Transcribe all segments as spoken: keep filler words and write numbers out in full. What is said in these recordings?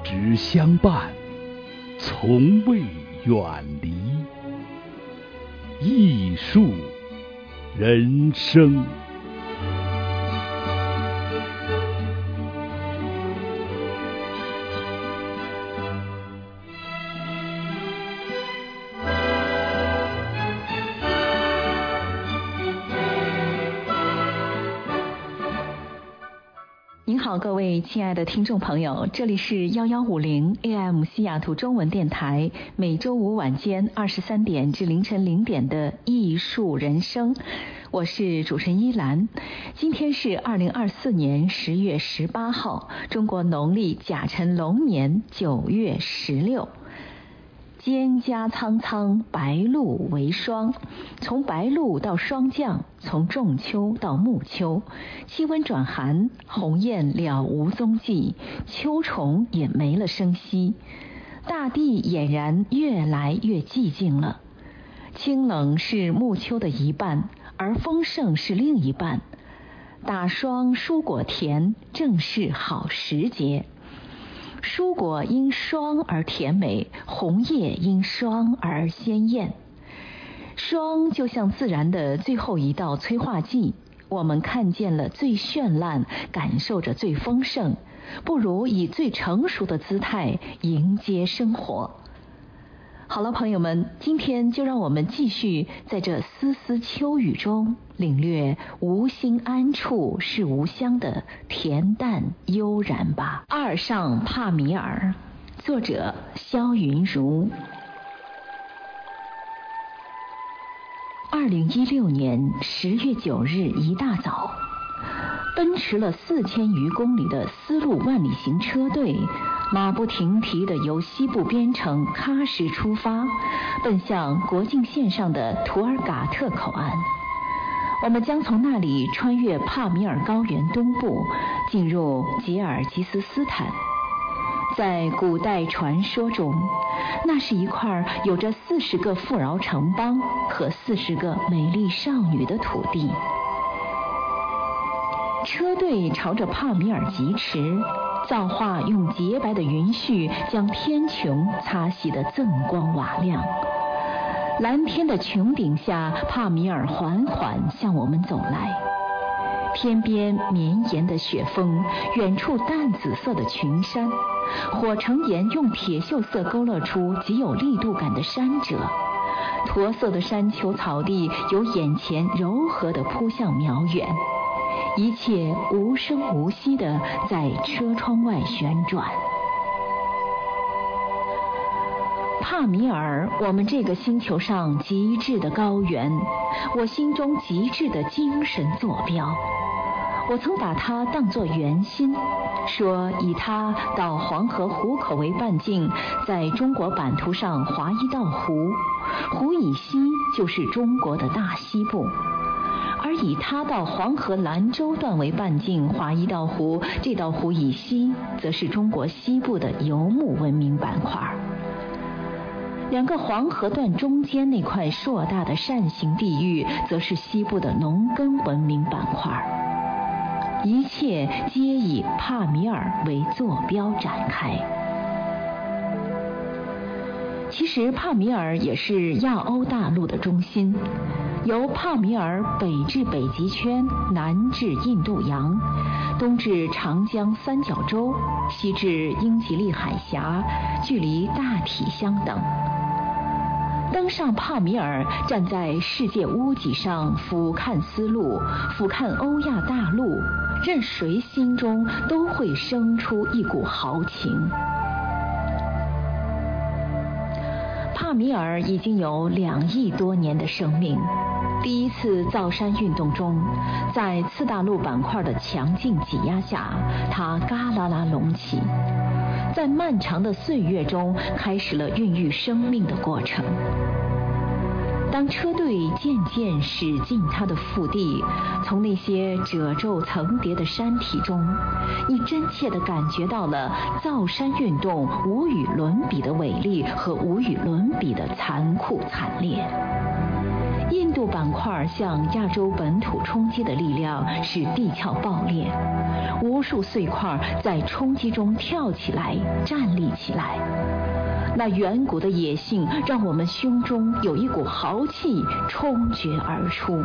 直相伴，从未远离。艺术人生。 您好，各位亲爱的听众朋友，这里是幺幺五零 A M 西雅图中文电台，每周五晚间二十三点至凌晨零点的艺术人生，我是主持人依兰。今天是二零二四年十月十八号，中国农历甲辰龙年九月十六。蒹葭苍苍，白露为霜。从白露到霜降，从仲秋到暮秋，气温转寒，鸿雁了无踪迹，秋虫也没了声息，大地俨然越来越寂静了。清冷是暮秋的一半，而丰盛是另一半。打霜蔬果甜，正是好时节。蔬果因霜而甜美，红叶因霜而鲜艳。霜就像自然的最后一道催化剂，我们看见了最绚烂，感受着最丰盛，不如以最成熟的姿态迎接生活。好了，朋友们，今天就让我们继续在这丝丝秋雨中领略无心安处是无香的恬淡悠然吧。二上帕米尔，作者萧云如。二零一六年十月九日一大早，奔驰了四千余公里的丝路万里行车队马不停蹄地由西部边城喀什出发，奔向国境线上的图尔嘎特口岸。我们将从那里穿越帕米尔高原东部，进入吉尔吉斯斯坦。在古代传说中，那是一块有着四十个富饶城邦和四十个美丽少女的土地。车队朝着帕米尔疾驰，造化用洁白的云絮将天穹擦洗得锃光瓦亮。蓝天的穹顶下，帕米尔缓缓向我们走来。天边绵延的雪峰，远处淡紫色的群山，火成岩用铁锈色勾勒出极有力度感的山脊，驼色的山丘草地由眼前柔和地扑向渺远，一切无声无息地在车窗外旋转。帕米尔，我们这个星球上极致的高原，我心中极致的精神坐标。我曾把它当作圆心，说以它到黄河湖口为半径，在中国版图上划一道湖，湖以西就是中国的大西部。而以它到黄河兰州段为半径划一道湖，这道湖以西则是中国西部的游牧文明板块。两个黄河段中间那块硕大的扇形地域，则是西部的农耕文明板块。一切皆以帕米尔为坐标展开。其实帕米尔也是亚欧大陆的中心，由帕米尔北至北极圈，南至印度洋，东至长江三角洲，西至英吉利海峡，距离大体相等。登上帕米尔，站在世界屋脊上俯瞰丝路，俯瞰欧亚大陆，任谁心中都会生出一股豪情。帕米尔已经有两亿多年的生命。第一次造山运动中，在次大陆板块的强劲挤压下，它嘎啦啦隆起，在漫长的岁月中开始了孕育生命的过程。当车队渐渐驶进它的腹地，从那些褶皱层叠的山体中，你真切地感觉到了造山运动无与伦比的伟力和无与伦比的残酷惨烈。 印度板块向亚洲本土冲击的力量使地壳爆裂，无数碎块在冲击中跳起来，站立起来。那远古的野性让我们胸中有一股豪气冲决而出。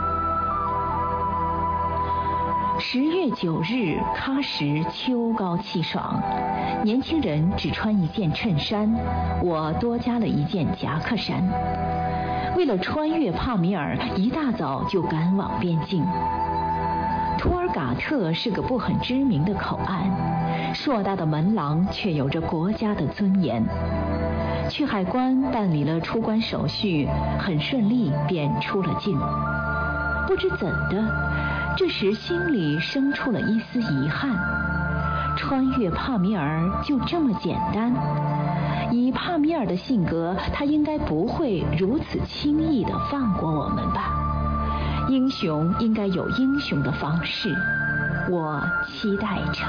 十月九日喀什秋高气爽，年轻人只穿一件衬衫，我多加了一件夹克衫。为了穿越帕米尔，一大早就赶往边境。图尔嘎特是个不很知名的口岸，硕大的门廊却有着国家的尊严。去海关办理了出关手续，很顺利便出了境。不知怎的，这时心里生出了一丝遗憾，穿越帕米尔就这么简单？以帕米尔的性格，他应该不会如此轻易地放过我们吧？英雄应该有英雄的方式，我期待着。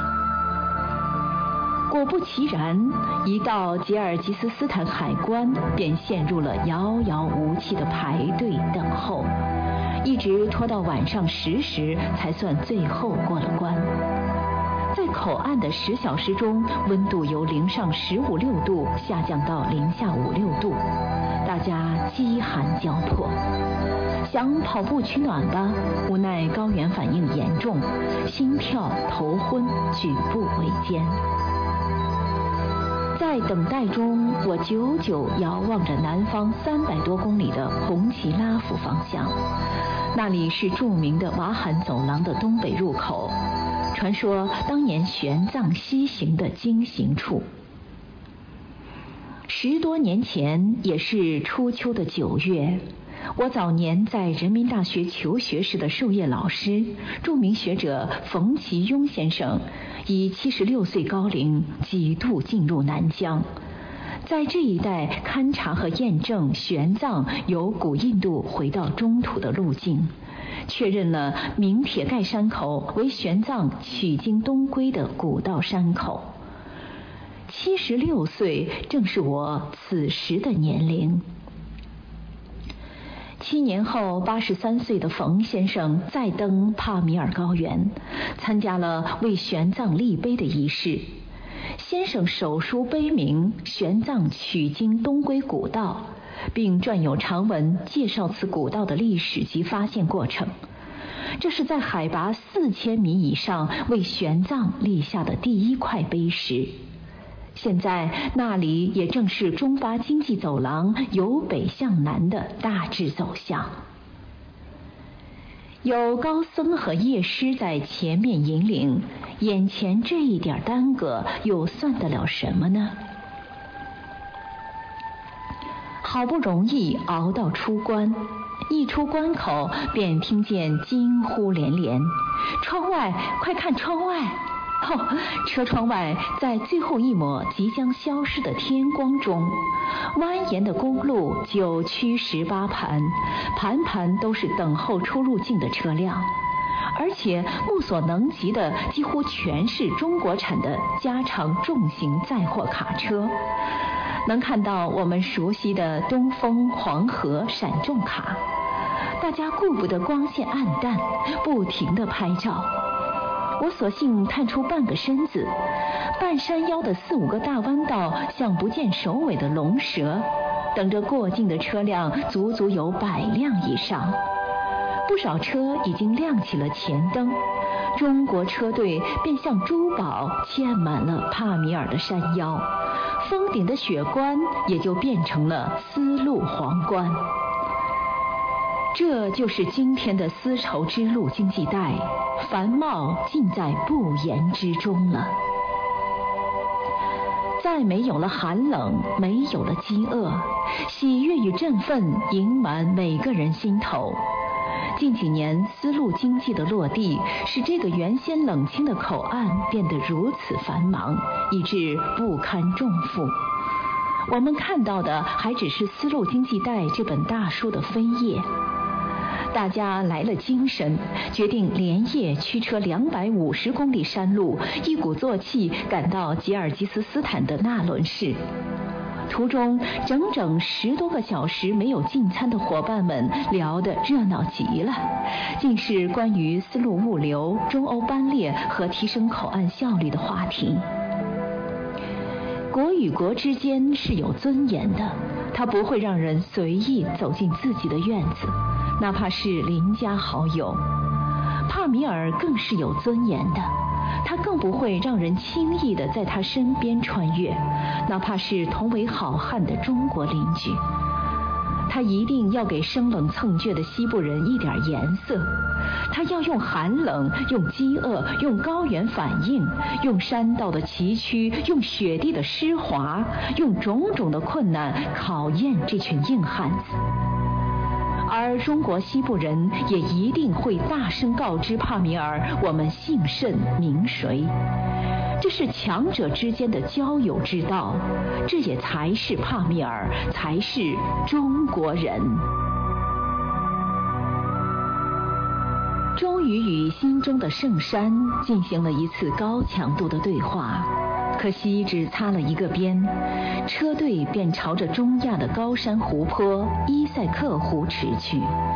果不其然，一到吉尔吉斯斯坦海关，便陷入了遥遥无期的排队等候，一直拖到晚上十时才算最后过了关。在口岸的十小时中，温度由零上十五六度下降到零下五六度，大家饥寒交迫，想跑步取暖吧，无奈高原反应严重，心跳、头昏，举步维艰。在等待中，我久久遥望着南方三百多公里的红旗拉夫方向，那里是著名的瓦罕走廊的东北入口，传说当年玄奘西行的经行处。十多年前，也是初秋的九月，我早年在人民大学求学时的授业老师，著名学者冯其庸先生，以七十六岁高龄几度进入南疆，在这一带勘察和验证玄奘由古印度回到中土的路径，确认了明铁盖山口为玄奘取经东归的古道山口。七十六岁正是我此时的年龄。七年后，八十三岁的冯先生再登帕米尔高原，参加了为玄奘立碑的仪式。先生手书碑名《玄奘取经东归古道》，并撰有长文介绍此古道的历史及发现过程。这是在海拔四千米以上为玄奘立下的第一块碑石。现在那里也正是中巴经济走廊由北向南的大致走向。有高僧和乐师在前面引领，眼前这一点耽搁又算得了什么呢？好不容易熬到出关，一出关口便听见惊呼连连，窗外，快看窗外！哦，车窗外，在最后一抹即将消失的天光中，蜿蜒的公路九曲十八盘，盘盘都是等候出入境的车辆，而且目所能及的几乎全是中国产的加长重型载货卡车。能看到我们熟悉的东风、黄河、闪重卡，大家顾不得光线暗淡，不停地拍照。我索性探出半个身子，半山腰的四五个大弯道像不见首尾的龙蛇，等着过境的车辆足足有百辆以上。不少车已经亮起了前灯，中国车队便像珠宝嵌满了帕米尔的山腰，峰顶的雪冠也就变成了丝路皇冠。这就是今天的丝绸之路经济带，繁茂尽在不言之中了。再没有了寒冷，没有了饥饿，喜悦与振奋盈满每个人心头。近几年丝路经济的落地，使这个原先冷清的口岸变得如此繁忙，以致不堪重负。我们看到的还只是丝路经济带这本大书的扉页。大家来了精神，决定连夜驱车两百五十公里山路，一鼓作气赶到吉尔吉斯斯坦的纳伦市。 途中整整十多个小时没有进餐的伙伴们聊得热闹极了，竟是关于丝路物流、中欧班列和提升口岸效率的话题。国与国之间是有尊严的，它不会让人随意走进自己的院子，哪怕是邻家好友。帕米尔更是有尊严的，他更不会让人轻易地在他身边穿越，哪怕是同为好汉的中国邻居。他一定要给生冷蹭倔的西部人一点颜色，他要用寒冷，用饥饿，用高原反应，用山道的崎岖，用雪地的湿滑，用种种的困难考验这群硬汉子。而中国西部人也一定会大声告知帕米尔，我们姓甚名谁。这是强者之间的交友之道，这也才是帕米尔，才是中国人。终于与心中的圣山进行了一次高强度的对话，可惜只擦了一个边，车队便朝着中亚的高山湖泊伊塞克湖驰去。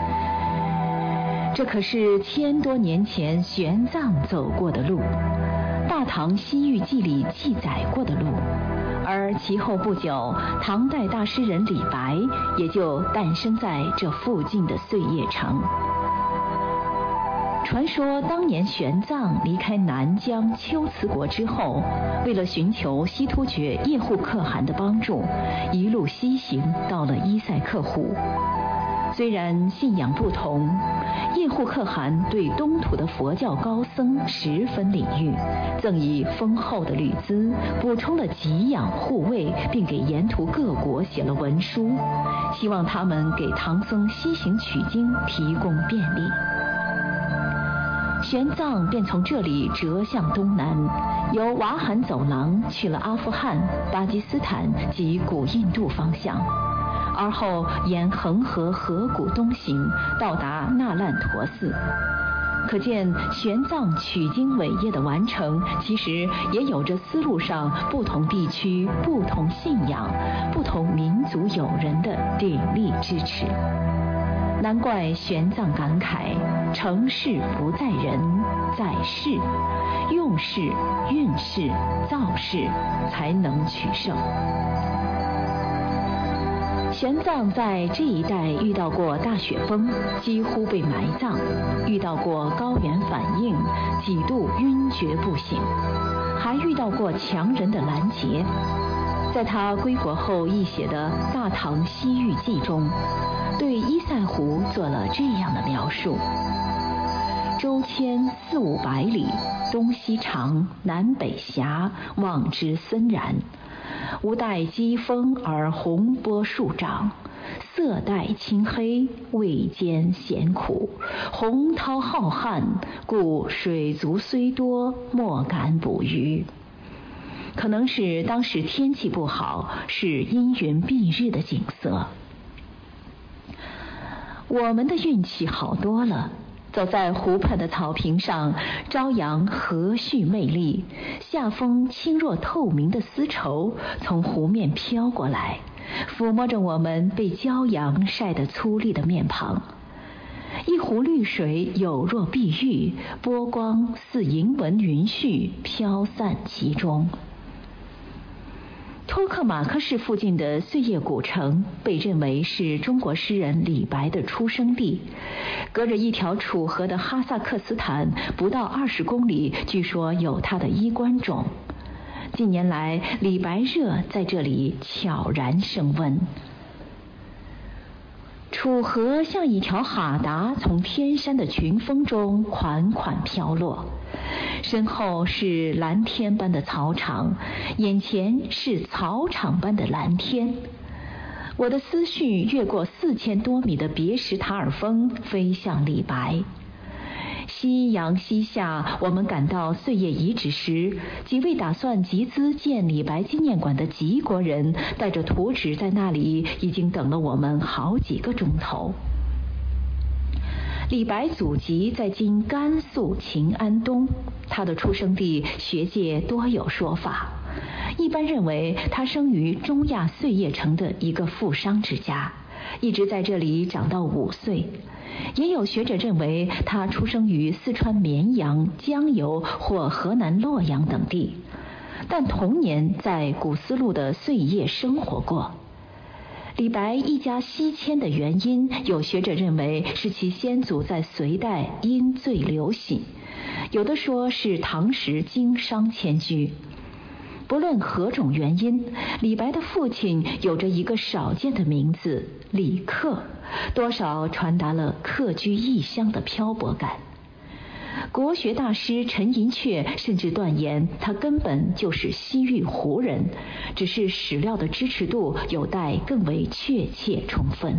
这可是千多年前玄奘走过的路，《大唐西域记》里记载过的路，而其后不久，唐代大诗人李白也就诞生在这附近的碎叶城。传说当年玄奘离开南疆龟兹国之后，为了寻求西突厥叶护可汗的帮助，一路西行到了伊塞克湖。虽然信仰不同，叶护可汗对东土的佛教高僧十分礼遇，赠以丰厚的旅资，补充了给养护卫，并给沿途各国写了文书，希望他们给唐僧西行取经提供便利。玄奘便从这里折向东南，由瓦罕走廊去了阿富汗、巴基斯坦及古印度方向，而后沿恒河河谷东行，到达那烂陀寺。可见玄奘取经伟业的完成，其实也有着丝路上不同地区、不同信仰、不同民族友人的鼎力支持。难怪玄奘感慨：成事不在人，在事；用事、运事、造事，才能取胜。玄奘在这一带遇到过大雪崩，几乎被埋葬；遇到过高原反应，几度晕厥不醒；还遇到过强人的拦截。在他归国后译写的《大唐西域记》中，对伊塞湖做了这样的描述：周迁四五百里，东西长，南北狭，望之森然。无待疾风而洪波数涨，色带青黑，味兼咸苦，洪涛浩瀚，故水族虽多，莫敢捕鱼。可能是当时天气不好，是阴云蔽日的景色。我们的运气好多了，走在湖畔的草坪上，朝阳和煦魅力，夏风轻若透明的丝绸从湖面飘过来，抚摸着我们被骄阳晒得粗粝的面庞。一湖绿水有若碧玉，波光似银纹云絮飘散其中。托克马克市附近的碎叶古城被认为是中国诗人李白的出生地，隔着一条楚河的哈萨克斯坦不到二十公里，据说有他的衣冠冢。近年来，李白热在这里悄然升温。楚河像一条哈达，从天山的群峰中款款飘落，身后是蓝天般的草场，眼前是草场般的蓝天。我的思绪越过四千多米的别什塔尔峰，飞向李白。夕阳西下，我们赶到碎叶遗址时，几位打算集资建李白纪念馆的吉国人带着图纸在那里已经等了我们好几个钟头。李白祖籍在今甘肃秦安东，他的出生地学界多有说法。 一般认为他生于中亚碎叶城的一个富商之家，一直在这里长到五岁。也有学者认为他出生于四川绵阳、江油或河南洛阳等地，但童年在古丝路的碎叶生活过。李白一家西迁的原因，有学者认为是其先祖在隋代因罪流徙，有的说是唐时经商迁居。不论何种原因，李白的父亲有着一个少见的名字李克，多少传达了客居异乡的漂泊感。国学大师陈寅恪甚至断言他根本就是西域胡人，只是史料的支持度有待更为确切充分。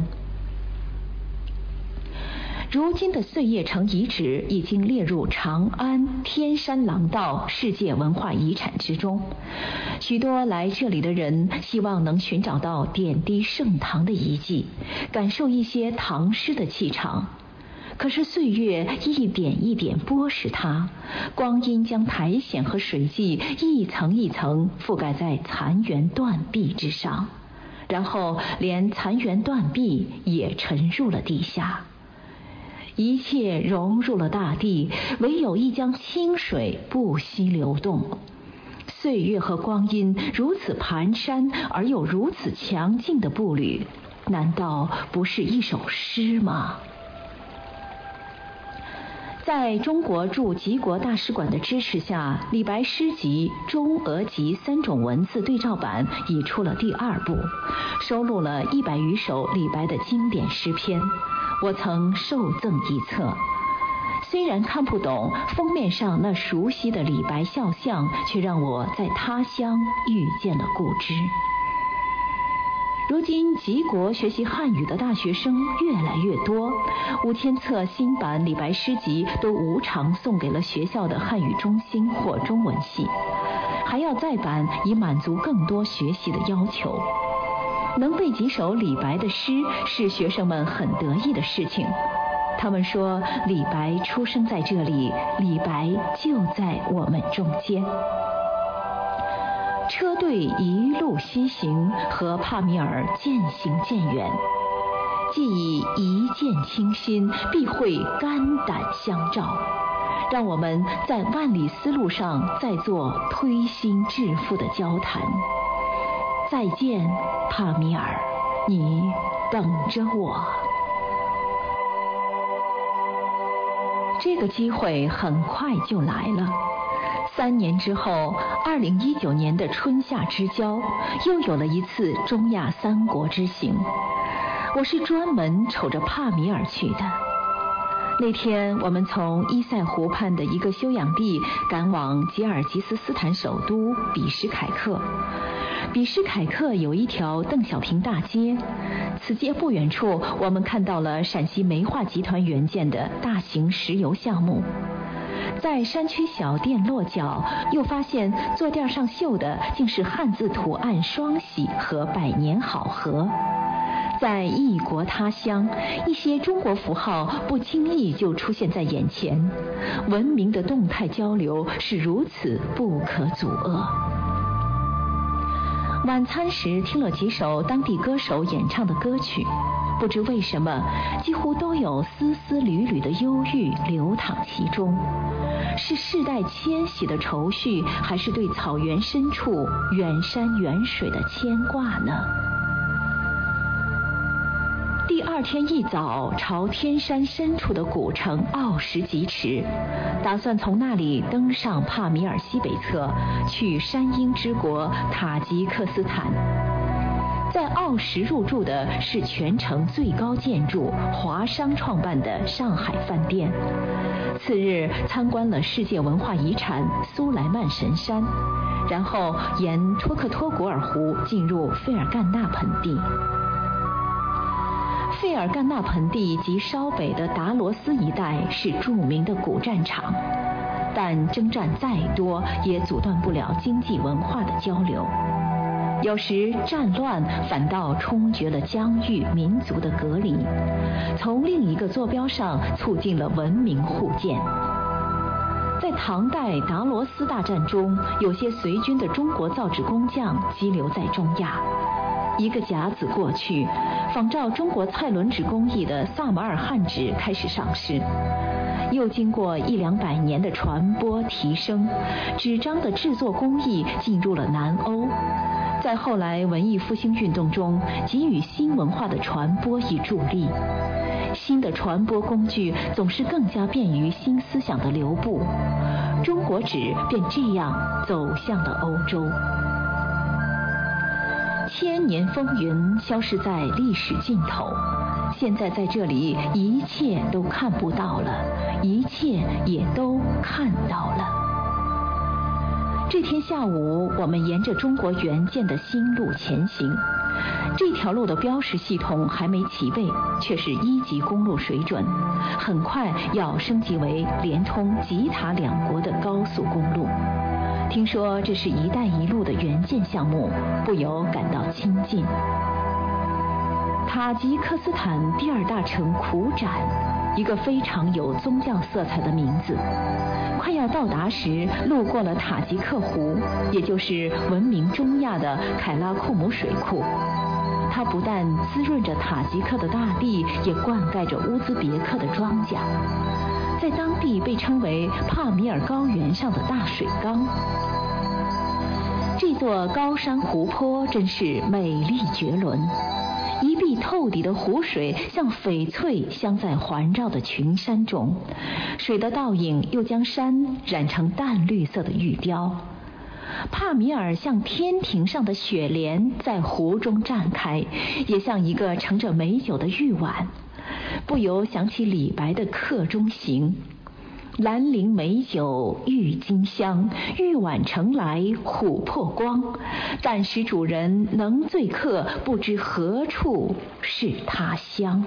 如今的碎叶城遗址已经列入长安天山廊道世界文化遗产之中，许多来这里的人希望能寻找到点滴盛唐的遗迹，感受一些唐诗的气场。可是岁月一点一点剥蚀它，光阴将苔藓和水迹一层一层覆盖在残垣断壁之上，然后连残垣断壁也沉入了地下。一切融入了大地，唯有一江清水不息流动。岁月和光阴如此蹒跚而又如此强劲的步履，难道不是一首诗吗？在中国驻吉国大使馆的支持下，李白诗集、中俄集三种文字对照版已出了第二部，收录了一百余首李白的经典诗篇。我曾受赠一册，虽然看不懂封面上那熟悉的李白肖像，却让我在他乡遇见了故知。如今吉国学习汉语的大学生越来越多，五千册新版李白诗集都无偿送给了学校的汉语中心或中文系，还要再版以满足更多学习的要求。能背几首李白的诗是学生们很得意的事情，他们说李白出生在这里，李白就在我们中间。车队一路西行，和帕米尔渐行渐远，既以一见倾心，必会肝胆相照。让我们在万里丝路上再做推心置腹的交谈。再见，帕米尔，你等着我。这个机会很快就来了。三年之后，二零一九年的春夏之交，又有了一次中亚三国之行。我是专门瞅着帕米尔去的。那天我们从伊塞湖畔的一个休养地赶往吉尔吉斯斯坦首都比什凯克。比什凯克有一条邓小平大街，此街不远处我们看到了陕西煤化集团援建的大型石油项目。在山区小店落脚，又发现坐垫上绣的竟是汉字图案双喜和百年好合。在异国他乡，一些中国符号不经意就出现在眼前，文明的动态交流是如此不可阻遏。晚餐时听了几首当地歌手演唱的歌曲，不知为什么几乎都有丝丝缕缕的忧郁流淌其中，是世代迁徙的愁绪，还是对草原深处远山远水的牵挂呢？第二天一早，朝天山深处的古城奥什疾驰，打算从那里登上帕米尔西北侧，去山鹰之国塔吉克斯坦。在奥什入住的是全城最高建筑华商创办的上海饭店。次日参观了世界文化遗产苏莱曼神山，然后沿托克托古尔湖进入费尔干纳盆地。费尔干纳盆地及稍北的达罗斯一带是著名的古战场，但征战再多也阻断不了经济文化的交流。有时战乱反倒冲决了疆域民族的隔离，从另一个坐标上促进了文明互鉴。 在唐代达罗斯大战中，有些随军的中国造纸工匠激留在中亚。一个甲子过去，仿照中国蔡伦纸工艺的萨马尔罕纸开始上市。又经过一两百年的传播提升，纸张的制作工艺进入了南欧。在后来文艺复兴运动中，给予新文化的传播以助力。新的传播工具总是更加便于新思想的流布，中国纸便这样走向了欧洲。千年风云消失在历史尽头，现在在这里一切都看不到了，一切也都看到了。这天下午，我们沿着中国原建的新路前行。这条路的标识系统还没齐备，却是一级公路水准，很快要升级为连通吉塔两国的高速公路。听说这是一带一路的原建项目，不由感到亲近。塔吉克斯坦第二大城苦展，一个非常有宗教色彩的名字。快要到达时，路过了塔吉克湖，也就是闻名中亚的凯拉库姆水库。它不但滋润着塔吉克的大地，也灌溉着乌兹别克的庄稼，在当地被称为帕米尔高原上的大水缸。这座高山湖泊真是美丽绝伦，一碧透底的湖水像翡翠镶在环绕的群山中，水的倒影又将山染成淡绿色的玉雕。帕米尔像天庭上的雪莲在湖中绽开，也像一个盛着美酒的玉碗，不由想起李白的客中行。兰陵美酒郁金香，玉碗盛来琥珀光。但使主人能醉客，不知何处是他乡。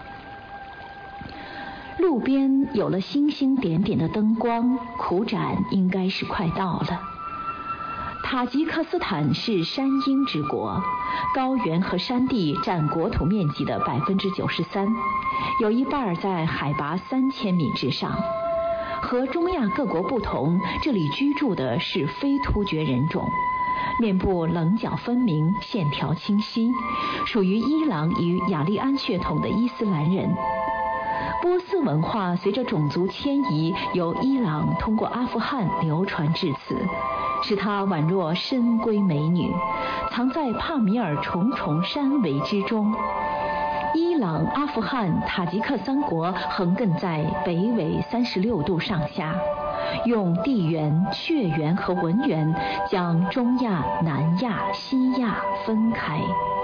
路边有了星星点点的灯光，苦展应该是快到了。塔吉克斯坦是山鹰之国，高原和山地占国土面积的百分之九十三，有一半在海拔三千米之上。和中亚各国不同，这里居住的是非突厥人种，面部棱角分明，线条清晰，属于伊朗与雅利安血统的伊斯兰人。波斯文化随着种族迁移，由伊朗通过阿富汗流传至此，使它宛若深闺美女，藏在帕米尔重重山围之中。伊朗、阿富汗、塔吉克三国横亘在北纬三十六度上下，用地缘、血缘和文缘将中亚、南亚、西亚分开。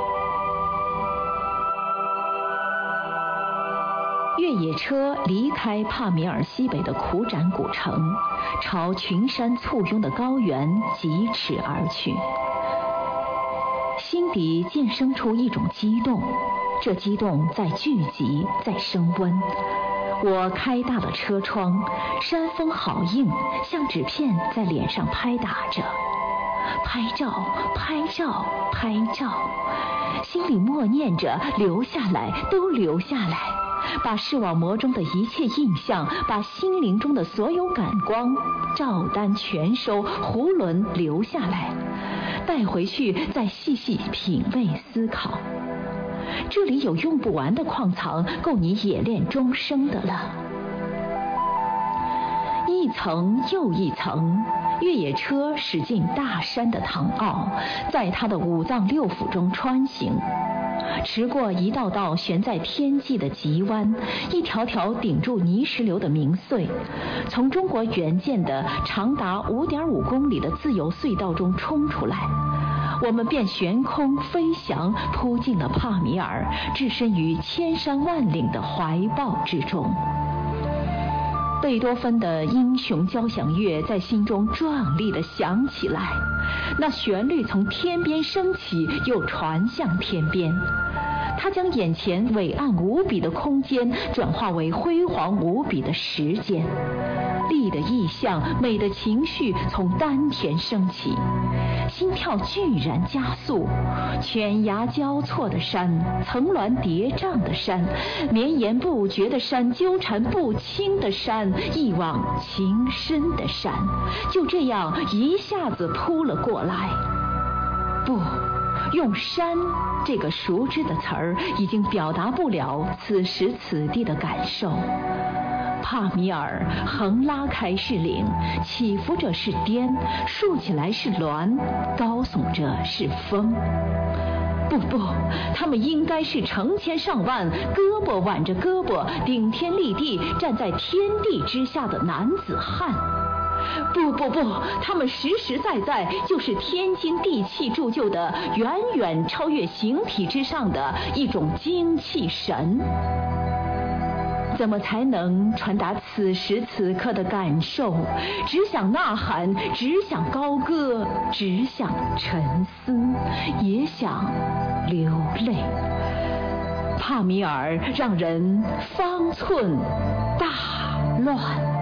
越野车离开帕米尔西北的苦展古城，朝群山簇拥的高原疾驰而去。心底渐生出一种激动，这激动在聚集，在升温。我开大了车窗，山风好硬，像纸片在脸上拍打着。拍照，拍照，拍照，心里默念着留下来，都留下来，把视网膜中的一切印象，把心灵中的所有感光照单全收，囫囵留下来，带回去再细细品味思考。这里有用不完的矿藏，够你冶炼终生的了。一层又一层，越野车驶进大山的唐奥，在它的五脏六腑中穿行，驰过一道道悬在天际的急弯，一条条顶住泥石流的鸣隧，从中国原建的长达 五点五公里的自由隧道中冲出来，我们便悬空飞翔，扑进了帕米尔，置身于千山万岭的怀抱之中。贝多芬的英雄交响乐在心中壮丽地响起来，那旋律从天边升起，又传向天边。 它将眼前伟岸无比的空间转化为辉煌无比的时间。丽的意象，美的情绪从丹田升起，心跳剧然加速。犬牙交错的山，层峦叠嶂的山，绵延不绝的山，纠缠不清的山，一往情深的山，就这样一下子扑了过来。不，用山这个熟知的词儿已经表达不了此时此地的感受。帕米尔横拉开是岭，起伏着是巅，竖起来是峦，高耸着是峰。不不，他们应该是成千上万，胳膊挽着胳膊，顶天立地站在天地之下的男子汉。不不不，他们实实在在就是天经地气铸就的，远远超越形体之上的一种精气神。怎么才能传达此时此刻的感受？只想呐喊，只想高歌，只想沉思，也想流泪。帕米尔让人方寸大乱。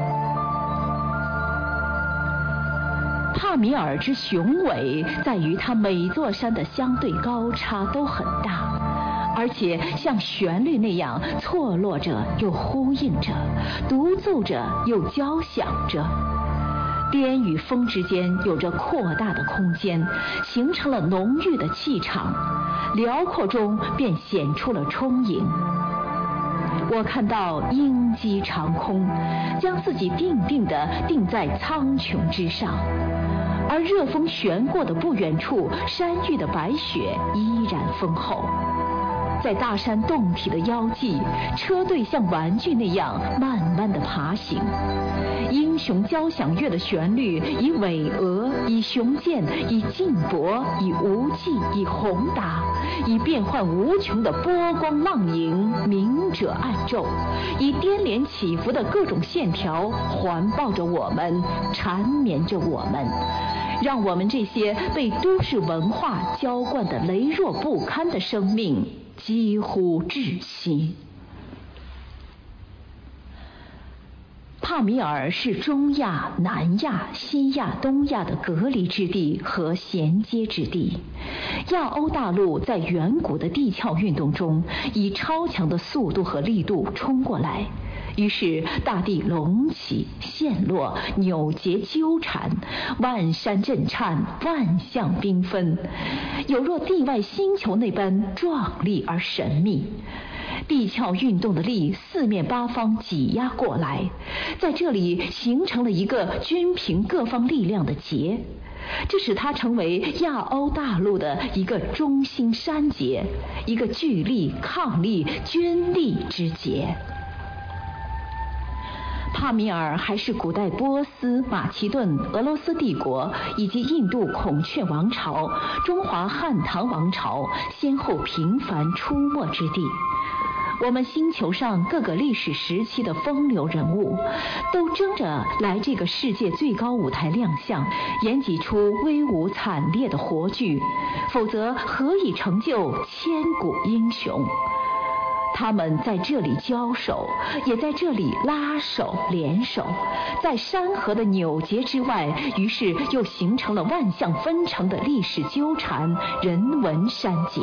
帕米尔之雄伟，在于它每座山的相对高差都很大，而且像旋律那样错落着又呼应着，独奏着又交响着。巅与峰之间有着扩大的空间，形成了浓郁的气场，辽阔中便显出了充盈。我看到鹰击长空，将自己定定地定在苍穹之上，而热风旋过的不远处，山域的白雪依然丰厚。在大山洞体的腰际，车队像玩具那样慢慢地爬行。英雄交响乐的旋律，以巍峨，以雄健，以劲勃，以无际，以宏达，以变幻无穷的波光浪影，明者暗骤，以颠连起伏的各种线条环抱着我们，缠绵着我们，让我们这些被都市文化浇灌的羸弱不堪的生命几乎窒息。帕米尔是中亚、南亚、西亚、东亚的隔离之地和衔接之地。亚欧大陆在远古的地壳运动中，以超强的速度和力度冲过来，于是大地隆起、陷落、扭结、纠缠，万山震颤，万象缤纷，有若地外星球那般壮丽而神秘。地壳运动的力四面八方挤压过来，在这里形成了一个均平各方力量的结，这使它成为亚欧大陆的一个中心山结，一个聚力、抗力、均力之结。帕米尔还是古代波斯、马其顿、俄罗斯帝国以及印度孔雀王朝、中华汉唐王朝先后频繁出没之地。我们星球上各个历史时期的风流人物，都争着来这个世界最高舞台亮相，演几出威武惨烈的活剧，否则何以成就千古英雄？他们在这里交手，也在这里拉手联手，在山河的扭结之外，于是又形成了万象纷呈的历史纠缠，人文山结。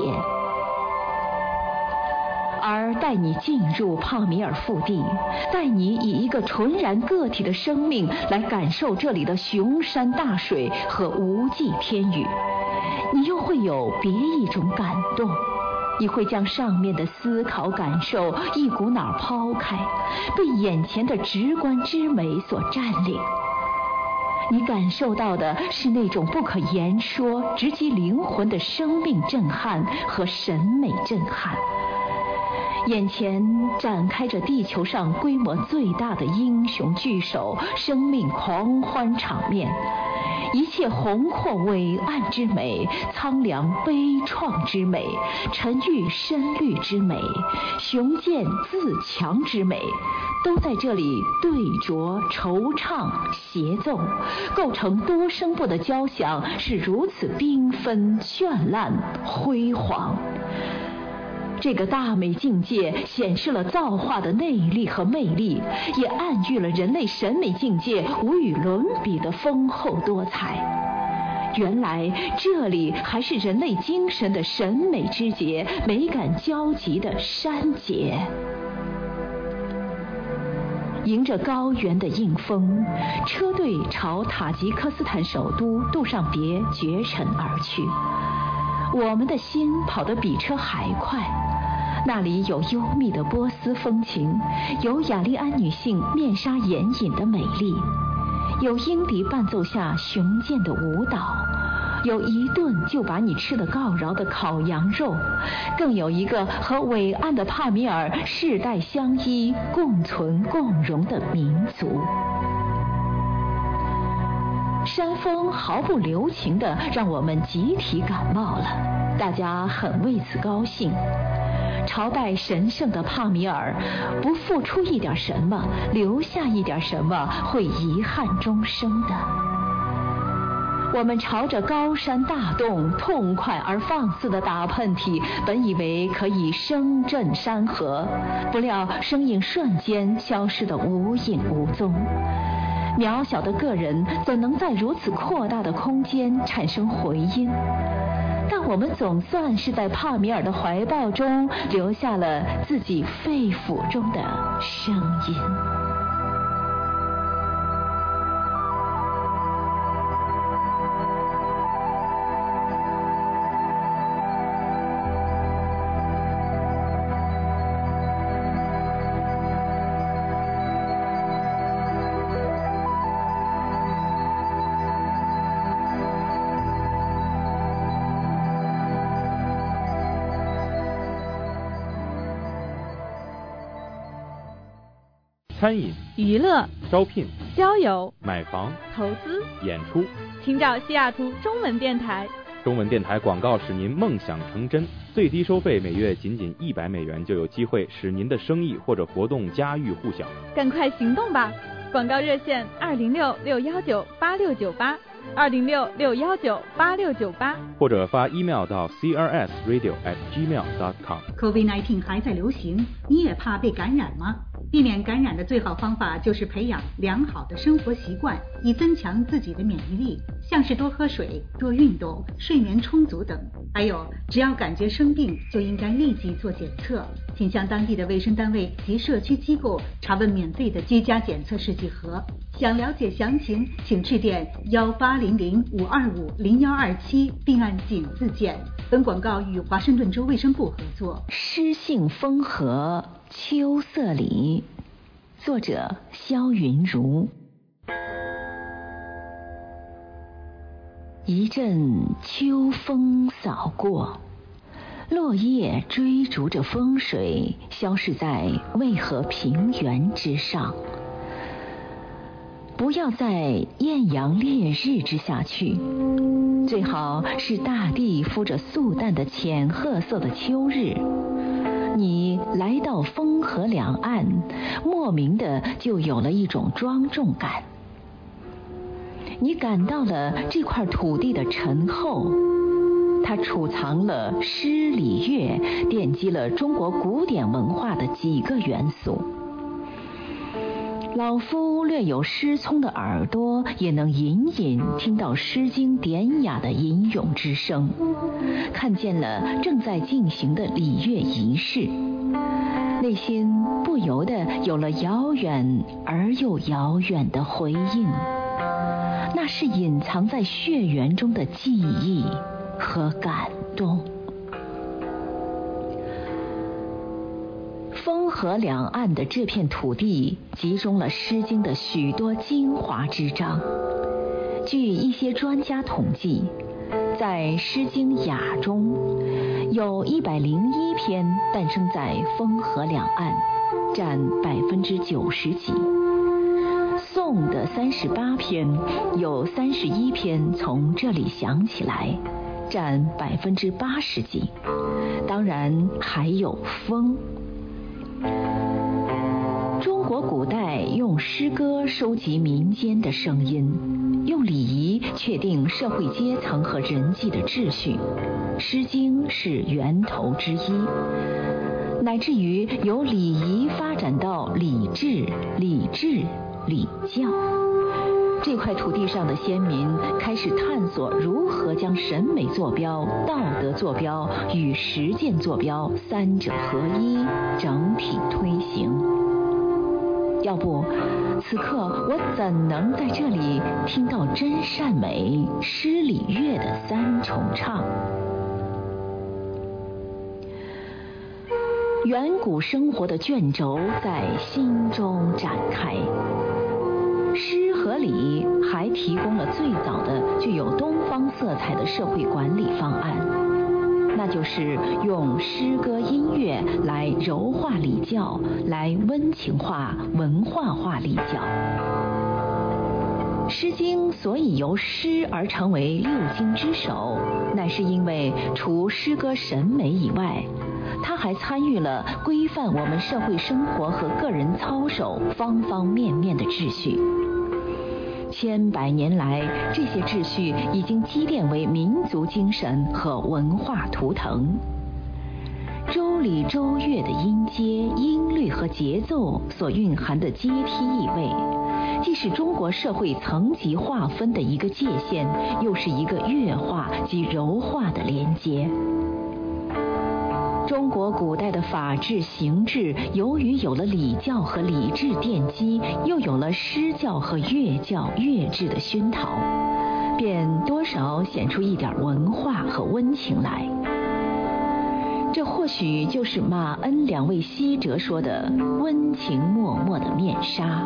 而带你进入帕米尔腹地，带你以一个纯然个体的生命来感受这里的雄山大水和无际天宇，你又会有别一种感动。你会将上面的思考感受一股脑抛开，被眼前的直观之美所占领。你感受到的是那种不可言说、直击灵魂的生命震撼和审美震撼。眼前展开着地球上规模最大的英雄聚首、生命狂欢场面，一切宏阔伟岸之美，苍凉悲怆之美，沉郁深绿之美，雄健自强之美，都在这里对酌、惆怅、协奏，构成多声部的交响，是如此缤纷、绚烂、辉煌。 这个大美境界显示了造化的内力和魅力，也暗喻了人类审美境界无与伦比的丰厚多彩。原来这里还是人类精神的审美之节，美感交集的山节。迎着高原的硬风，车队朝塔吉克斯坦首都杜尚别绝尘而去。我们的心跑得比车还快，那里有幽密的波斯风情，有雅利安女性面纱掩隐的美丽，有鹰笛伴奏下雄健的舞蹈，有一顿就把你吃得告饶的烤羊肉，更有一个和伟岸的帕米尔世代相依、共存共荣的民族。山峰毫不留情地让我们集体感冒了，大家很为此高兴。朝拜神圣的帕米尔，不付出一点什么，留下一点什么，会遗憾终生的。我们朝着高山大洞痛快而放肆地打喷嚏，本以为可以声震山河，不料声音瞬间消失得无影无踪。渺小的个人怎能在如此扩大的空间产生回音？但我们总算是在帕米尔的怀抱中留下了自己肺腑中的声音。 餐饮、 娱乐、 招聘、 交友、 买房、 投资、 演出， 请找西雅图中文电台。 中文电台广告使您梦想成真，最低收费每月仅仅一百美元，就有机会使您的生意或者活动家喻户晓。 赶快行动吧！广告热线二零六六幺九八六九八，二零六六幺九八六九八， 或者发 email 到 c r s radio at gmail dot com。 COVID 十九 还在流行，你也怕被感染吗？避免感染的最好方法就是培养良好的生活习惯，以增强自己的免疫力，像是多喝水、多运动、睡眠充足等。还有，只要感觉生病，就应该立即做检测，请向当地的卫生单位及社区机构查问免费的居家检测试剂盒。想了解详情，请致电幺八零零五二五零幺二七，并按井字键。本广告与华盛顿州卫生部合作。 诗性风和秋色里，作者萧云如。一阵秋风扫过，落叶追逐着风水，消逝在渭河平原之上。不要在艳阳烈日之下去，最好是大地敷着素淡的浅褐色的秋日。你来到风河两岸，莫名的就有了一种庄重感。你感到了这块土地的沉厚，它储藏了诗礼乐，奠基了中国古典文化的几个元素。老夫略有诗聪的耳朵，也能隐隐听到《诗经》典雅的吟咏之声，看见了正在进行的礼乐仪式，内心不由得有了遥远而又遥远的回应，那是隐藏在血缘中的记忆和感动。风河两岸的这片土地集中了《诗经》的许多精华之章。据一些专家统计，在《诗经·雅》中，有一百零一篇诞生在风河两岸，占百分之九十几。宋的三十八篇，有三十一篇从这里想起来，占百分之八十几。当然还有风。中国古代用诗歌收集民间的声音，用礼仪确定社会阶层和人际的秩序，《诗经》是源头之一，乃至于由礼仪发展到礼制、礼制、礼教。这块土地上的先民开始探索如何将审美坐标、道德坐标与实践坐标三者合一，整体推行。要不，此刻我怎能在这里听到真善美、诗礼乐的三重唱？远古生活的卷轴在心中展开。诗和礼还提供了最早的具有东方色彩的社会管理方案，那就是用诗歌音乐来柔化礼教，来温情化、文化化礼教。《诗经》所以由诗而成为六经之首，乃是因为除诗歌审美以外，它还参与了规范我们社会生活和个人操守方方面面的秩序。千百年来，这些秩序已经积淀为民族精神和文化图腾。周礼周乐的音阶、音律和节奏所蕴含的阶梯意味，既是中国社会层级划分的一个界限，又是一个乐化及柔化的连接。中国古代的法治刑治，由于有了礼教和礼制奠基，又有了诗教和乐教乐制的熏陶，便多少显出一点文化和温情来。这或许就是马恩两位西哲说的温情脉脉的面纱。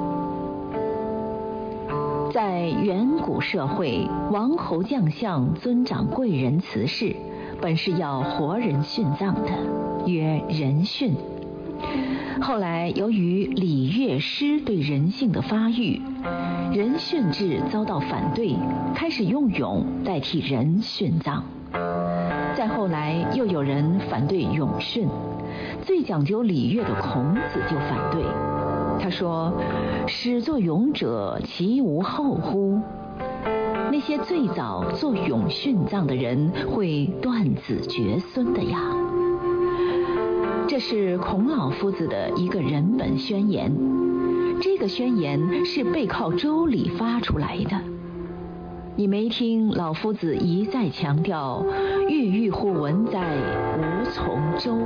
在远古社会，王侯将相尊长贵人辞世，本是要活人殉葬的，曰人殉。后来由于礼乐诗对人性的发育，人殉制遭到反对，开始用俑代替人殉葬。再后来又有人反对俑殉，最讲究礼乐的孔子就反对。他说：“始作俑者，其无后乎？”那些最早做俑殉葬的人会断子绝孙的呀。这是孔老夫子的一个人本宣言，这个宣言是背靠周礼发出来的。你没听老夫子一再强调“郁郁乎文哉，无从周”。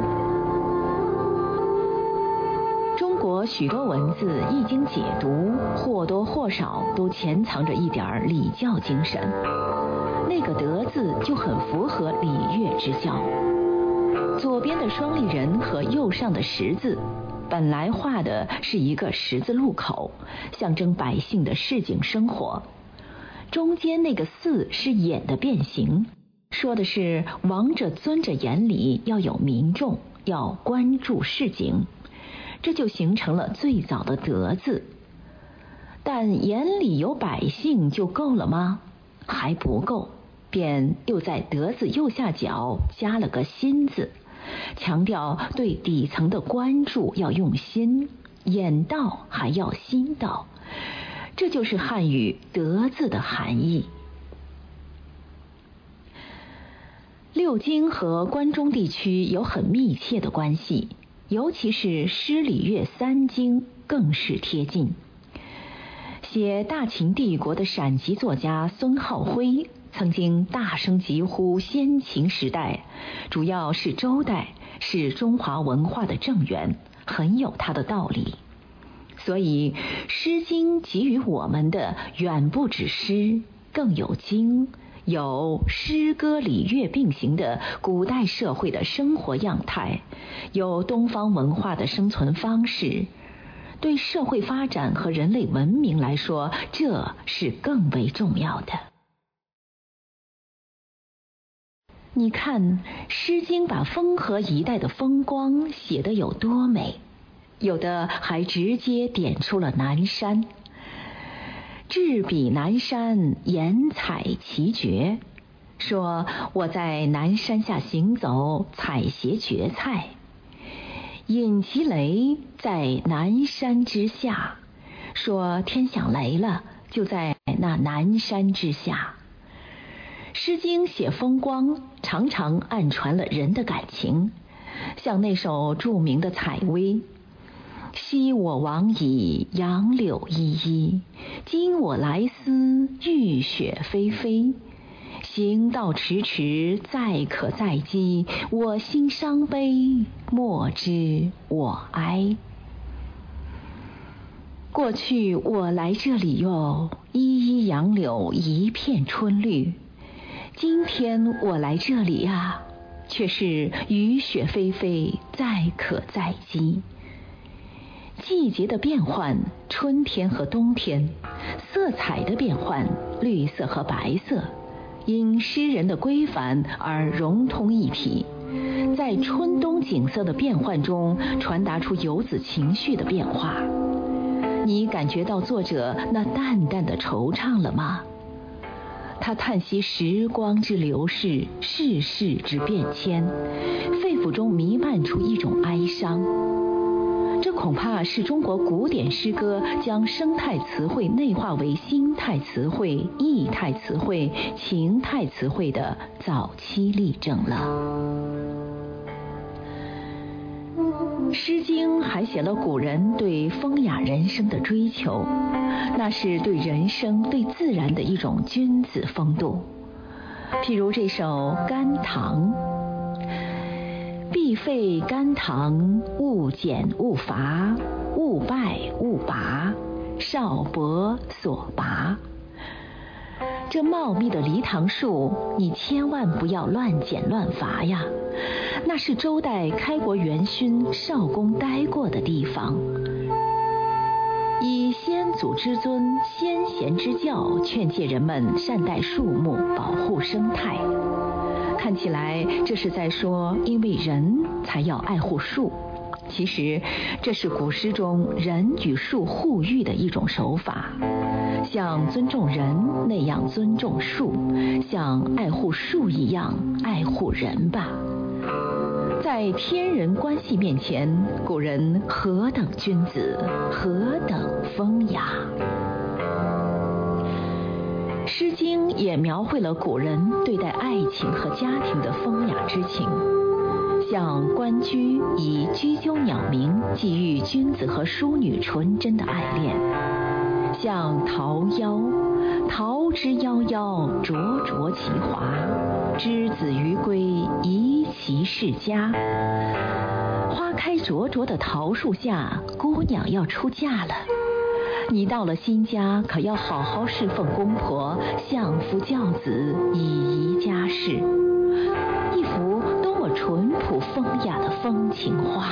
中国许多文字一经解读，或多或少都潜藏着一点礼教精神，那个德字就很符合礼乐之教。左边的双立人和右上的十字，本来画的是一个十字路口，象征百姓的市井生活。中间那个四是眼的变形，说的是王者尊者眼里要有民众，要关注市井，这就形成了最早的德字。但眼里有百姓就够了吗？还不够，便又在德字右下角加了个心字，强调对底层的关注要用心，眼到还要心到，这就是汉语德字的含义。六经和关中地区有很密切的关系，尤其是诗礼乐三经更是贴近。写大秦帝国的陕籍作家孙浩辉曾经大声疾呼先秦时代，主要是周代是中华文化的正源，很有它的道理。所以《诗经》给予我们的远不止诗，更有经，有诗歌礼乐并行的古代社会的生活样态，有东方文化的生存方式。对社会发展和人类文明来说，这是更为重要的。你看，《诗经》把风河一带的风光写得有多美，有的还直接点出了南山。至彼南山，言采其蕨，说我在南山下行走，采撷蕨菜。饮其雷，在南山之下，说天响雷了， 就在那南山之下。诗经写风光，常常暗传了人的感情，像那首著名的《采薇》：昔我往矣，杨柳依依，今我来思，雨雪霏霏。行道迟迟，载渴载饥，我心伤悲，莫知我哀。过去我来这里哟，依依杨柳，一片春绿。今天我来这里啊，却是雨雪霏霏，载渴载饥。季节的变换，春天和冬天；色彩的变换，绿色和白色，因诗人的规范而融通一体，在春冬景色的变换中传达出游子情绪的变化。你感觉到作者那淡淡的惆怅了吗？他叹息时光之流逝，世事之变迁，肺腑中弥漫出一种哀伤。这恐怕是中国古典诗歌将生态词汇内化为心态词汇、意态词汇、情态词汇的早期例证了。诗经还写了古人对风雅人生的追求，那是对人生、对自然的一种君子风度。譬如这首《甘棠》：必废甘棠，勿减勿伐，勿败勿拔，少伯所拔。这茂密的梨塘树，你千万不要乱剪乱伐呀，那是周代开国元勋少公待过的地方。以先祖之尊、先贤之教劝诫人们善待树木，保护生态。看起来这是在说，因为人才要爱护树。其实这是古诗中人与树互育的一种手法，像尊重人那样尊重树，像爱护树一样爱护人吧。在天人关系面前，古人何等君子，何等风雅。诗经也描绘了古人对待爱情和家庭的风雅之情，像关雎以雎鸠鸟鸣寄寓君子和淑女纯真的爱恋，像桃夭，桃之夭夭，灼灼其华，之子于归，宜其室家。花开灼灼的桃树下，姑娘要出嫁了，你到了新家，可要好好侍奉公婆，相夫教子，以仪家事，一幅多么淳朴风雅的风情画。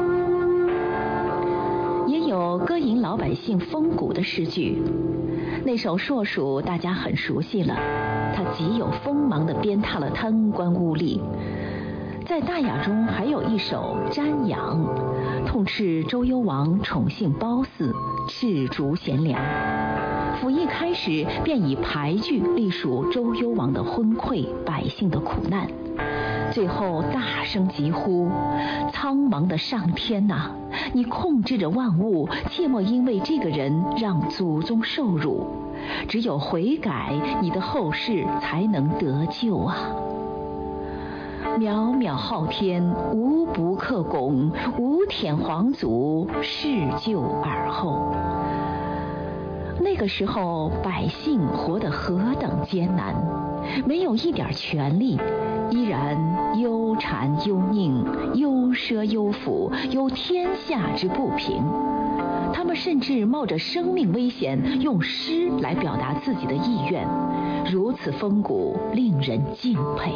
也有歌吟老百姓风骨的诗句，那首《硕鼠》大家很熟悉了，它极有锋芒地鞭挞了贪官污吏。在大雅中还有一首《瞻仰》，痛斥周幽王宠幸褒姒，赤足贤良。甫一开始便以排句隶属周幽王的昏聩，百姓的苦难，最后大声疾呼：苍茫的上天哪、啊，你控制着万物，切莫因为这个人让祖宗受辱，只有悔改，你的后世才能得救啊。渺渺昊天，无不克拱，无舔皇祖，逝就而后。那个时候百姓活得何等艰难，没有一点权利，依然忧谗忧佞，忧奢忧腐，有天下之不平。他们甚至冒着生命危险，用诗来表达自己的意愿，如此风骨，令人敬佩。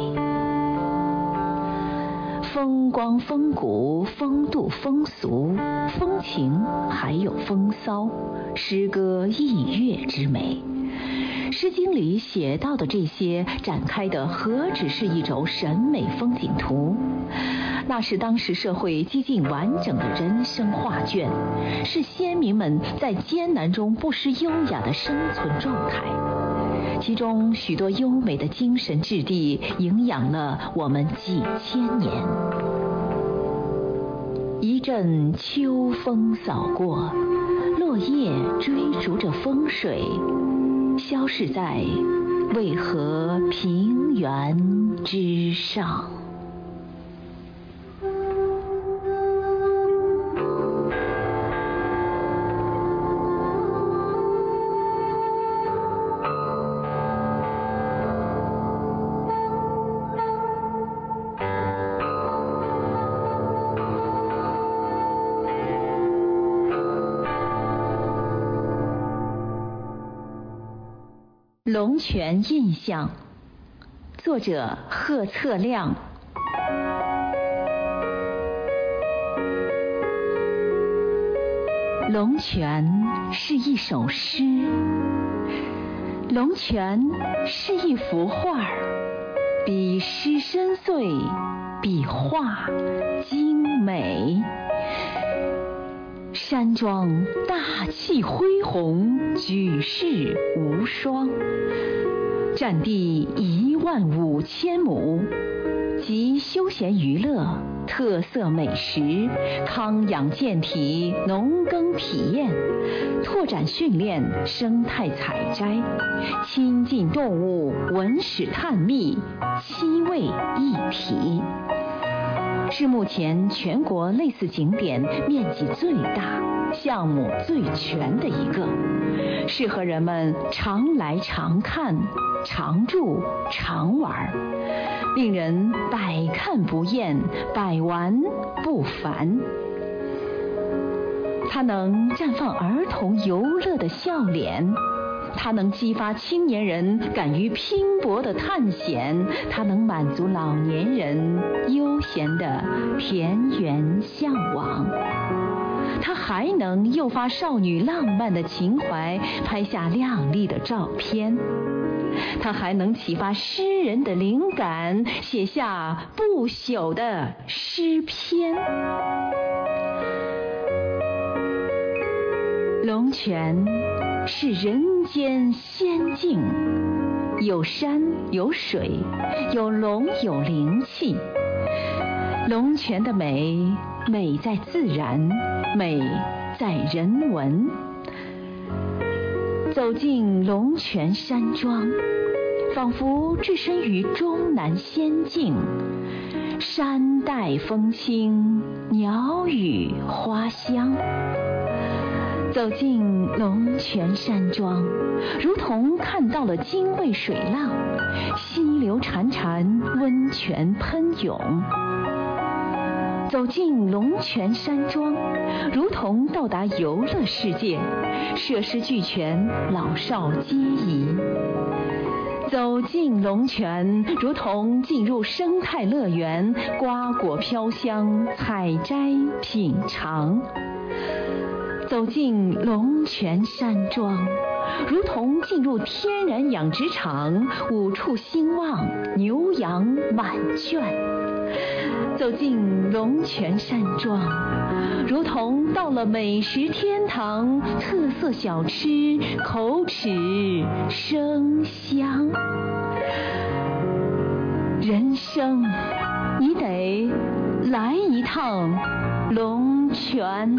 风光风骨，风度风俗，风情还有风骚，诗歌意乐之美。诗经里写到的这些展开的何止是一轴审美风景图，那是当时社会几近完整的人生画卷，是先民们在艰难中不失优雅的生存状态。其中许多优美的精神质地营养了我们几千年。一阵秋风扫过，落落叶追逐着风水，消逝在渭河平原之上。龙泉印象，作者贺策亮。龙泉是一首诗，龙泉是一幅画，笔诗深邃，笔画精美。山庄大气恢宏，举世无双，占地一万五千亩，集休闲娱乐、特色美食、康养健体、农耕体验、拓展训练、生态采摘、亲近动物、文史探秘，七位一体。是目前全国类似景点面积最大、项目最全的一个，适合人们常来常看、常住常玩，令人百看不厌、百玩不烦。它能绽放儿童游乐的笑脸，它能激发青年人敢于拼搏的探险，它能满足老年人悠闲的田园向往，它还能诱发少女浪漫的情怀，拍下亮丽的照片，它还能启发诗人的灵感，写下不朽的诗篇。龙泉是人间仙境，有山有水，有龙有灵气。龙泉的美，美在自然，美在人文。走进龙泉山庄，仿佛置身于终南仙境，山带风轻，鸟语花香。走进龙泉山庄，如同看到了精卫水浪，溪流潺潺，温泉喷涌。走进龙泉山庄，如同到达游乐世界，设施俱全，老少皆宜。走进龙泉，如同进入生态乐园，瓜果飘香，采摘品尝。走进龙泉山庄，如同进入天然养殖场，五畜兴旺，牛羊满圈。走进龙泉山庄，如同到了美食天堂，特色小吃口齿生香。人生你得来一趟龙泉。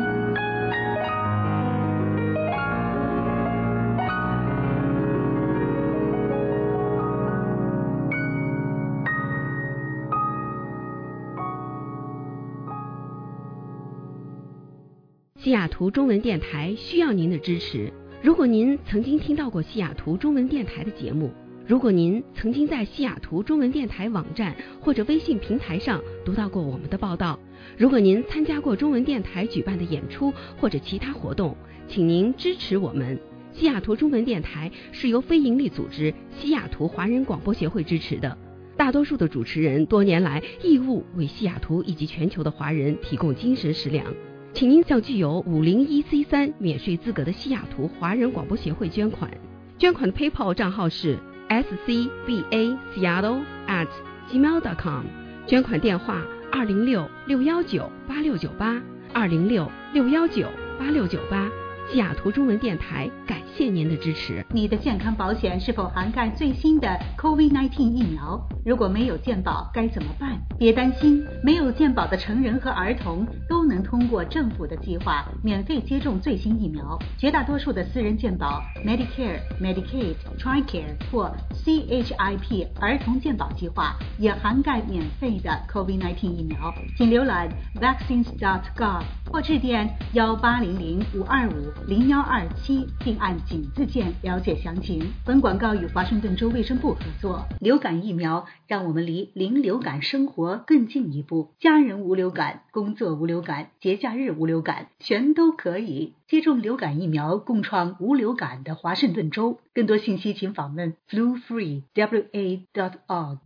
西雅图中文电台需要您的支持。如果您曾经听到过西雅图中文电台的节目，如果您曾经在西雅图中文电台网站或者微信平台上读到过我们的报道，如果您参加过中文电台举办的演出或者其他活动，请您支持我们。西雅图中文电台是由非营利组织西雅图华人广播协会支持的，大多数的主持人多年来义务为西雅图以及全球的华人提供精神食粮。请您向具有五零一 C 三 免税资格的西雅图华人广播协会捐款，捐款的 PayPal 账号是 s c b a seattle at gmail dot com， 捐款电话二零六六幺九八六九八二零六六幺九八六九八， 西雅图中文电台感谢您的支持。 你的健康保险是否涵盖最新的 COVID 十九 疫苗？如果没有健保该怎么办？别担心，没有健保的成人和儿童都能通过政府的计划免费接种最新疫苗。绝大多数的私人健保 Medicare、Medicaid、TRICARE 或 C H I P 儿童健保计划也涵盖免费的 COVID 十九 疫苗。请浏览 vaccines dot gov 或致电幺八零零五二五零幺二七，并按井字键了解详情。本广告与华盛顿州卫生部合作。流感疫苗让我们离零流感生活更近一步。家人无流感，工作无流感，节假日无流感，全都可以接种流感疫苗，共创无流感的华盛顿州。更多信息请访问 flu free w a dot org。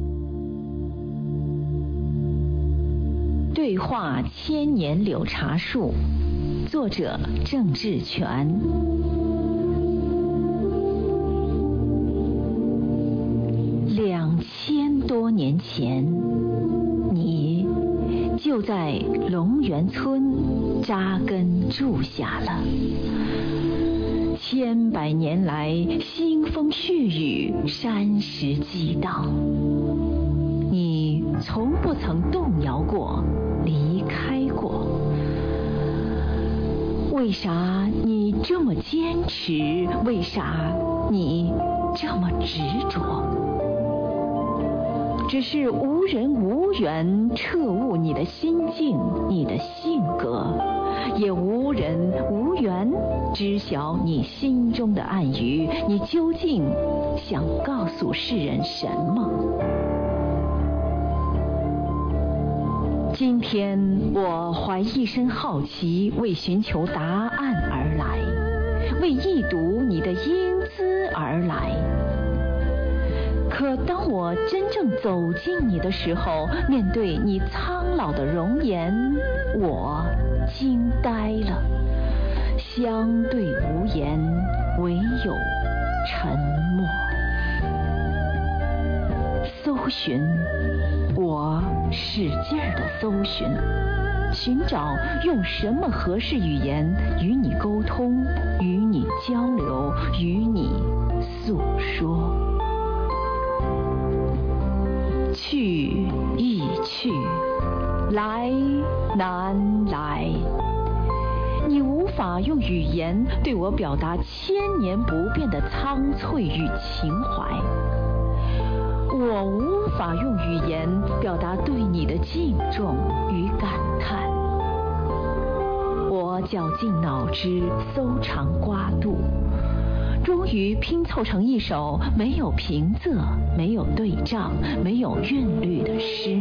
对话千年柳茶树，作者郑志全。两千多年前，你就在龙源村扎根住下了。千百年来，腥风血雨，山石激荡，你从不曾动摇过，离开过。为啥你这么坚持？为啥你这么执着？只是无人无缘彻悟你的心境，你的性格，也无人无缘知晓你心中的暗语，你究竟想告诉世人什么？今天我怀一身好奇，为寻求答案而来，为一睹你的英姿而来。可当我真正走近你的时候，面对你苍老的容颜，我惊呆了，相对无言，唯有沉默。搜寻，我使劲儿地搜寻，寻找用什么合适语言与你沟通，与你交流，与你诉说。去亦去，来难来，你无法用语言对我表达千年不变的苍翠与情怀，我无法用语言表达对你的敬重与感叹。我绞尽脑汁搜肠刮肚，终于拼凑成一首没有平仄、没有对仗、没有韵律的诗。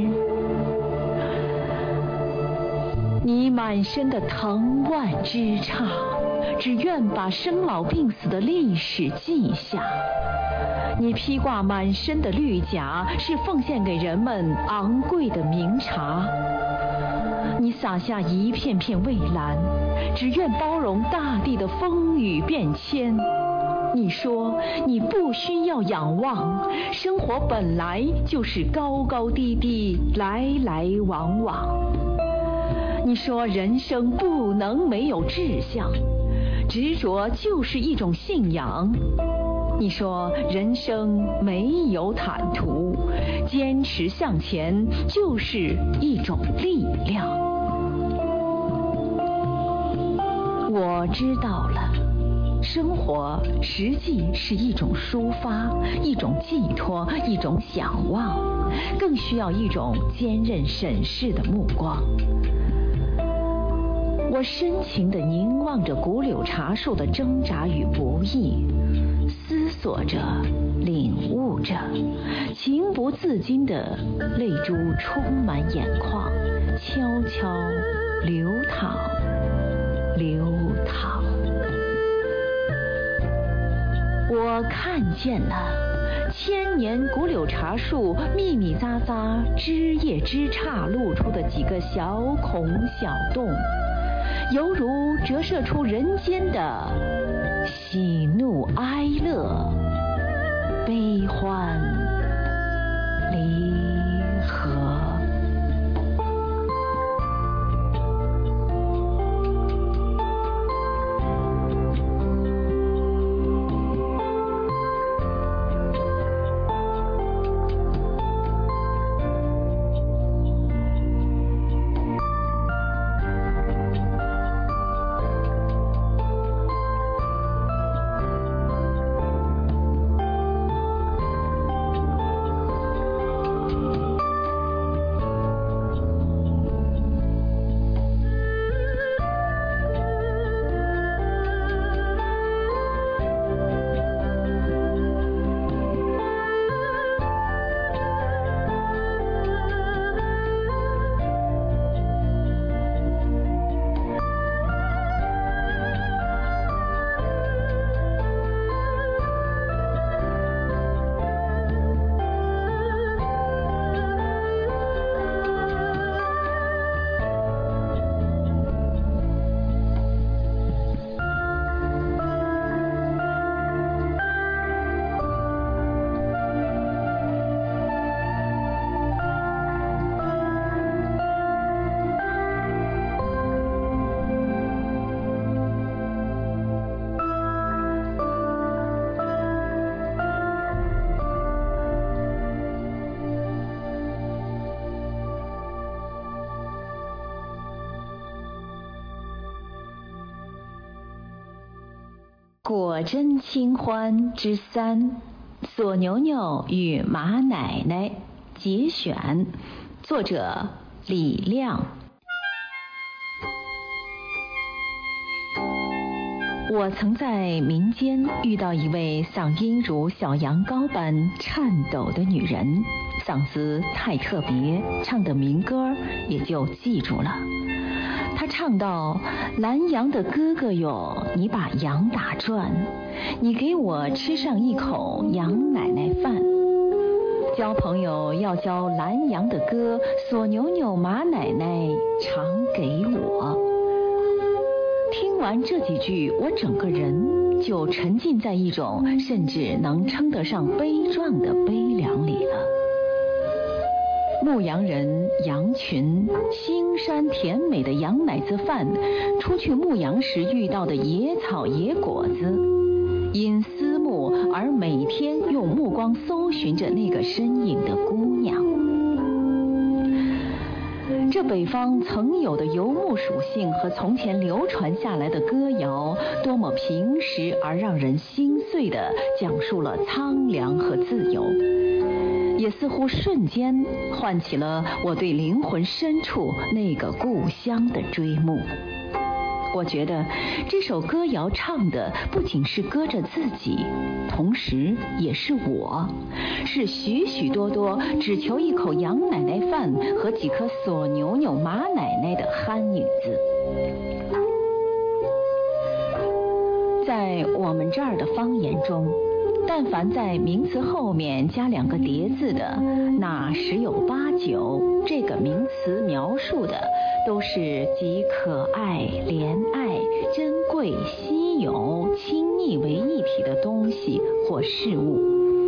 你满身的藤蔓枝杈，只愿把生老病死的历史记下。你披挂满身的绿甲，是奉献给人们昂贵的名茶。你撒下一片片蔚蓝，只愿包容大地的风雨变迁。你说你不需要仰望，生活本来就是高高低低，来来往往。你说人生不能没有志向，执着就是一种信仰。你说人生没有坦途，坚持向前就是一种力量。我知道了，生活实际是一种抒发，一种寄托，一种想望，更需要一种坚韧审视的目光。我深情地凝望着古柳茶树的挣扎与不易，思索着，领悟着，情不自禁的泪珠充满眼眶，悄悄流淌，流淌。我看见了千年古柳茶树密密匝匝枝叶枝杈露出的几个小孔小洞，犹如折射出人间的喜怒哀乐，悲欢离合。 果真清欢之三，索牛牛与马奶奶节选，作者李亮。我曾在民间遇到一位嗓音如小羊羔般颤抖的女人，嗓子太特别，唱的民歌也就记住了。她唱到：蓝羊的哥哥哟，你把羊打转，你给我吃上一口羊奶奶饭。交朋友要交蓝羊的哥，索牛牛马奶奶常给我。听完这几句，我整个人就沉浸在一种甚至能称得上悲壮的悲凉里了。牧羊人羊群，腥膻甜美的羊奶子饭，出去牧羊时遇到的野草野果子，因思慕而每天用目光搜寻着那个身影的姑娘。这北方曾有的游牧属性和从前流传下来的歌谣，多么平实而让人心碎地讲述了苍凉和自由，也似乎瞬间唤起了我对灵魂深处那个故乡的追慕。我觉得这首歌谣唱的不仅是歌着自己，同时也是我，是许许多多只求一口羊奶奶饭和几颗索牛牛马奶奶的憨女子。在我们这儿的方言中，但凡在名词后面加两个叠字的，那十有八九这个名词描述的都是集可爱、怜爱、珍贵、稀有、亲昵为一体的东西或事物。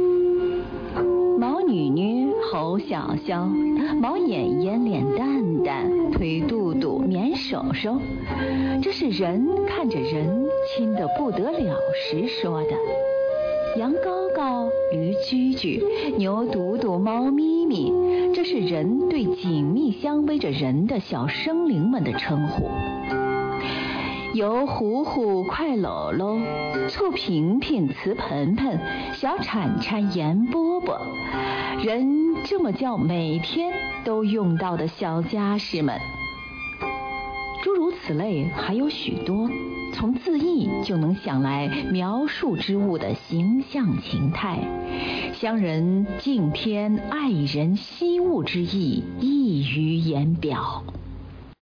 毛女女、猴小小，毛眼眼、脸蛋蛋、腿肚肚、棉手手，这是人看着人亲得不得了时说的。羊羔羔、驴驹驹、牛犊犊、猫咪咪，这是人对紧密相偎着人的小生灵们的称呼。油糊糊、快搂搂、醋瓶瓶、瓷盆盆、小铲铲、盐饽饽，人这么叫每天都用到的小家事们。诸如此类还有许多，从字义就能想来描述之物的形象形态，乡人敬天爱人惜物之意溢于言表。